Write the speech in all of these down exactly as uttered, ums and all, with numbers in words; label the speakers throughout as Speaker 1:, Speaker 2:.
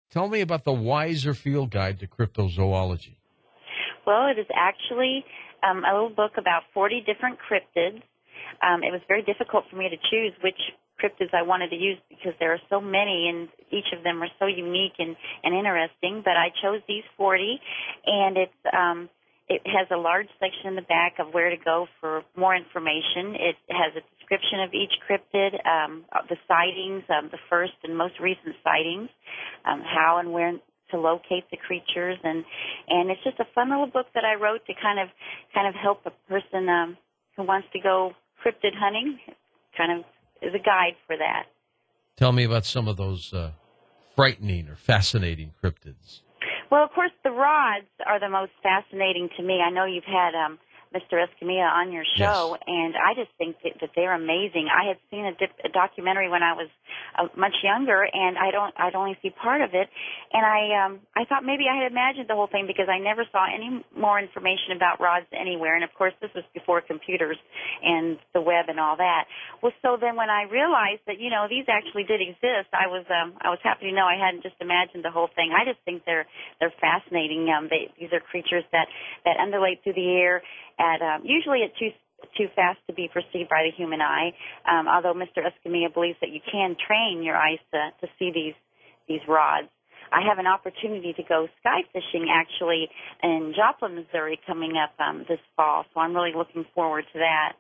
Speaker 1: Tell me about the Wiser Field Guide to Cryptozoology.
Speaker 2: Well, it is actually um, a little book about forty different cryptids. Um, it was very difficult for me to choose which cryptids I wanted to use because there are so many, and each of them are so unique and, and interesting. But I chose these forty, and it's um, it has a large section in the back of where to go for more information. It has a description of each cryptid, um, the sightings, um, the first and most recent sightings, um, how and where to locate the creatures, and and it's just a fun little book that I wrote to kind of kind of help a person um, who wants to go cryptid hunting. Kind of is a guide for that.
Speaker 1: Tell me about some of those uh, frightening or fascinating cryptids.
Speaker 2: Well, of course, the rods are the most fascinating to me. I know you've had um, Mister Escamilla on your show,
Speaker 1: yes.
Speaker 2: and I just think that, that they're amazing. I had seen a, dip, a documentary when I was uh, much younger, and I don't, I'd only see part of it, and I, um, I thought maybe I had imagined the whole thing because I never saw any more information about rods anywhere. And of course, this was before computers and the web and all that. Well, so then when I realized that you know these actually did exist, I was, um, I was happy to know I hadn't just imagined the whole thing. I just think they're, they're fascinating. Um, they, these are creatures that, that undulate through the air. At um, usually at too too fast to be perceived by the human eye. Um, although Mister Escamilla believes that you can train your eyes to, to see these these rods. I have an opportunity to go sky fishing actually in Joplin, Missouri, coming up um, this fall. So I'm really looking forward to that.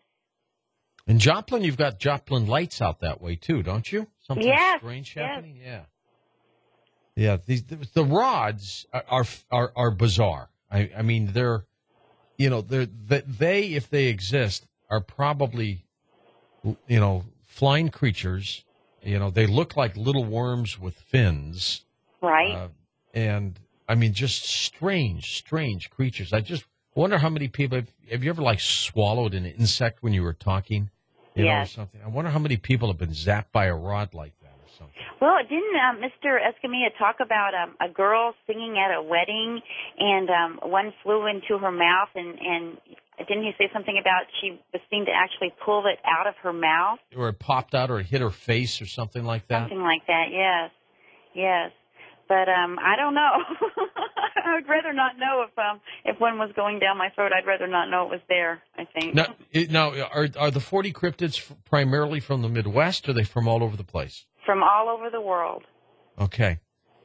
Speaker 1: In Joplin, you've got Joplin lights out that way too, don't you? Something
Speaker 2: yes,
Speaker 1: strange
Speaker 2: yes.
Speaker 1: happening. Yeah. Yeah. These the, the rods are, are are are bizarre. I, I mean they're. You know, they're, they, if they exist, are probably, you know, flying creatures. You know, they look like little worms with fins.
Speaker 2: Right.
Speaker 1: Uh, and, I mean, just strange, strange creatures. I just wonder how many people, have, have you ever, like, swallowed an insect when you were talking? You
Speaker 2: yes.
Speaker 1: know, or something? I wonder how many people have been zapped by a rod like that or something.
Speaker 2: Well, didn't um, Mister Escamilla talk about um, a girl singing at a wedding, and um, one flew into her mouth, and, and didn't he say something about she was seen to actually pull it out of her mouth?
Speaker 1: Or it popped out or it hit her face or something like that?
Speaker 2: Something like that, yes, yes. But um, I don't know. I would rather not know if um, if one was going down my throat. I'd rather not know it was there, I think.
Speaker 1: Now, it, now are, are the forty cryptids primarily from the Midwest, or are they from all over the place?
Speaker 2: From all over the world.
Speaker 1: Okay.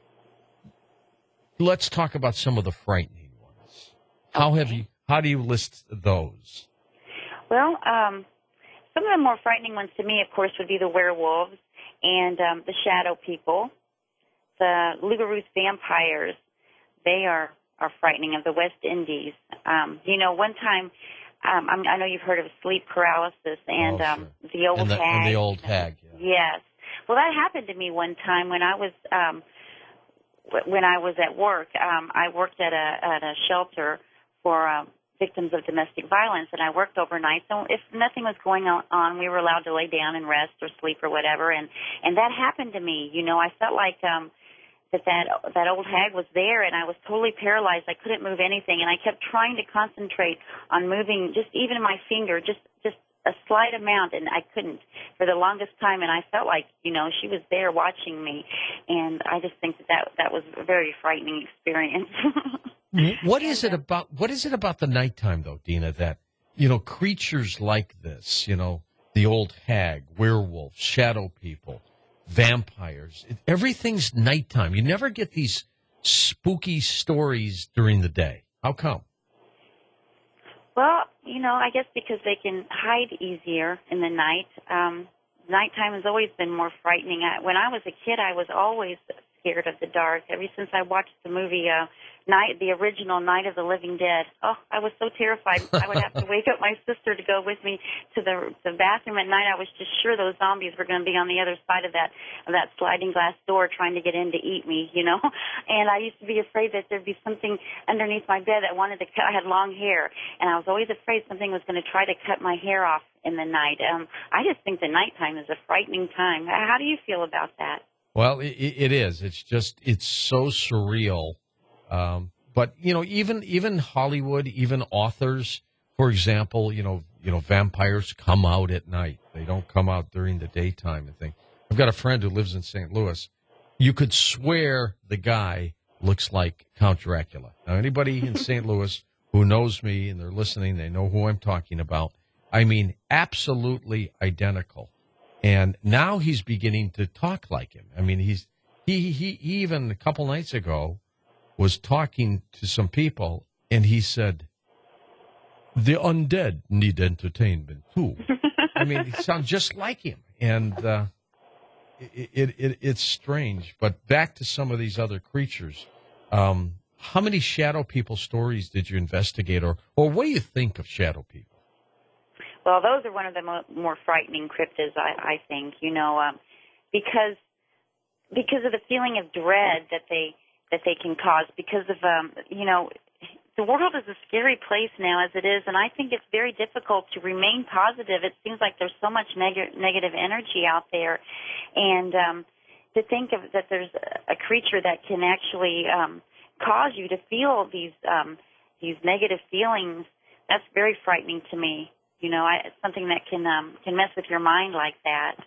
Speaker 1: Let's talk about some of the frightening ones. How
Speaker 2: okay.
Speaker 1: have you? How do you list those?
Speaker 2: Well, um, some of the more frightening ones to me, of course, would be the werewolves and um, the shadow people, the Lugaroos vampires. They are, are frightening, of the West Indies. Um, you know, one time, um, I'm, I know you've heard of sleep paralysis and
Speaker 1: oh, sure.
Speaker 2: um, the old
Speaker 1: and the,
Speaker 2: hag.
Speaker 1: And the old hag, yeah.
Speaker 2: Yes. Well, that happened to me one time when I was um, w- when I was at work. Um, I worked at a at a shelter for um, victims of domestic violence, and I worked overnight. So if nothing was going on, we were allowed to lay down and rest or sleep or whatever. And and that happened to me. You know, I felt like um, that that that old hag was there, and I was totally paralyzed. I couldn't move anything, and I kept trying to concentrate on moving just even my finger, just just a slight amount, and I couldn't for the longest time. And I felt like, you know, she was there watching me, and I just think that that, that was a very frightening experience.
Speaker 1: What is it about? What is it about the nighttime, though, Dina? That you know, creatures like this, you know, the old hag, werewolf, shadow people, vampires. It, everything's nighttime. You never get these spooky stories during the day. How come?
Speaker 2: Well, you know, I guess because they can hide easier in the night. Um, nighttime has always been more frightening. I, when I was a kid, I was always scared of the dark. Ever since I watched the movie uh, Night, the original Night of the Living Dead, oh, I was so terrified. I would have to wake up my sister to go with me to the the bathroom at night. I was just sure those zombies were going to be on the other side of that of that sliding glass door trying to get in to eat me, you know. And I used to be afraid that there'd be something underneath my bed that wanted to cut. I had long hair, and I was always afraid something was going to try to cut my hair off in the night. Um, I just think the nighttime is a frightening time. How do you feel about that?
Speaker 1: Well, it, it is. It's just, it's so surreal. Um, but, you know, even even Hollywood, even authors, for example, you know, you know, vampires come out at night. They don't come out during the daytime and things. I've got a friend who lives in Saint Louis, You could swear the guy looks like Count Dracula. Now, anybody in Saint Louis who knows me and they're listening, they know who I'm talking about. I mean, absolutely identical. And now he's beginning to talk like him. I mean, he's he he, he even a couple nights ago was talking to some people, and he said, "The undead need entertainment too." I mean, he sounds just like him, and uh, it, it, it it's strange. But back to some of these other creatures. Um, how many shadow people stories did you investigate, or or what do you think of shadow people?
Speaker 2: Well, those are one of the mo- more frightening cryptids, I, I think. You know, um, because because of the feeling of dread that they that they can cause. Because of um, you know, the world is a scary place now as it is, and I think it's very difficult to remain positive. It seems like there's so much neg- negative energy out there, and um, to think of that there's a creature that can actually um, cause you to feel these um, these negative feelings. That's very frightening to me. You know, I, it's something that can um, can mess with your mind like that.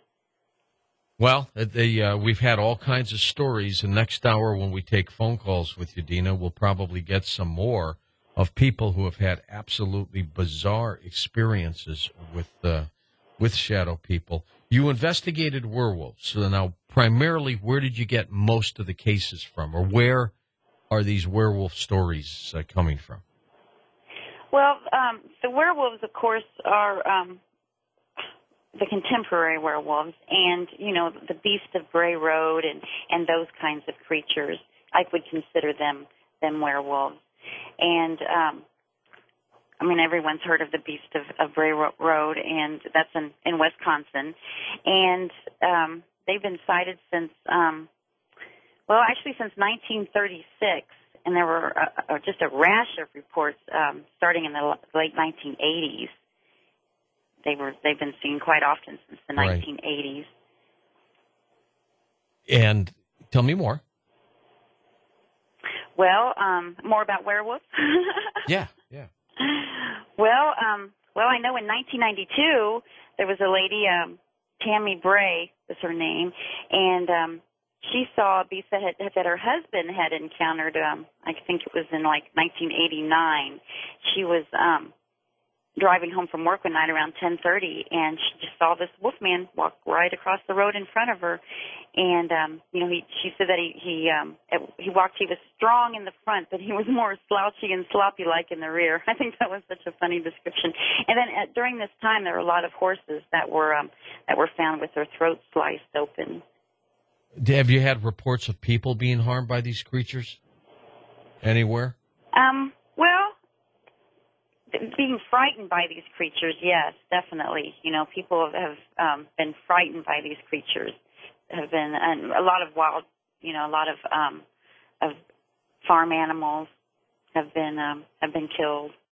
Speaker 1: Well, they, uh, we've had all kinds of stories, and next hour when we take phone calls with you, Dina, we'll probably get some more of people who have had absolutely bizarre experiences with uh, with shadow people. You investigated werewolves, so now primarily where did you get most of the cases from, or where are these werewolf stories uh, coming from?
Speaker 2: Well, um, the werewolves, of course, are um, the contemporary werewolves, and you know the Beast of Bray Road, and, and those kinds of creatures. I would consider them them werewolves, and um, I mean everyone's heard of the Beast of, of Bray Road, and that's in, in Wisconsin, and um, they've been sighted since um, well, actually since nineteen thirty-six. And there were uh, uh, just a rash of reports um, starting in the late nineteen eighties. They were they've been seen quite often since the
Speaker 1: Right.
Speaker 2: nineteen eighties.
Speaker 1: And tell me more.
Speaker 2: Well, um, more about werewolves.
Speaker 1: Yeah, yeah.
Speaker 2: Well, um, well, I know in nineteen ninety-two there was a lady, um, Tammy Bray was her name, and um, she saw a beast that, had, that her husband had encountered. Um, I think it was in like nineteen eighty-nine. She was um, driving home from work one night around ten thirty, and she just saw this wolfman walk right across the road in front of her. And um, you know, he, she said that he he um, he walked. He was strong in the front, but he was more slouchy and sloppy like in the rear. I think that was such a funny description. And then at, during this time, there were a lot of horses that were um, that were found with their throats sliced open.
Speaker 1: Have you had reports of people being harmed by these creatures anywhere?
Speaker 2: Um, well, being frightened by these creatures, yes, definitely. You know, people have um, been frightened by these creatures. Have been and a lot of wild, you know, a lot of um, of farm animals have been um, have been killed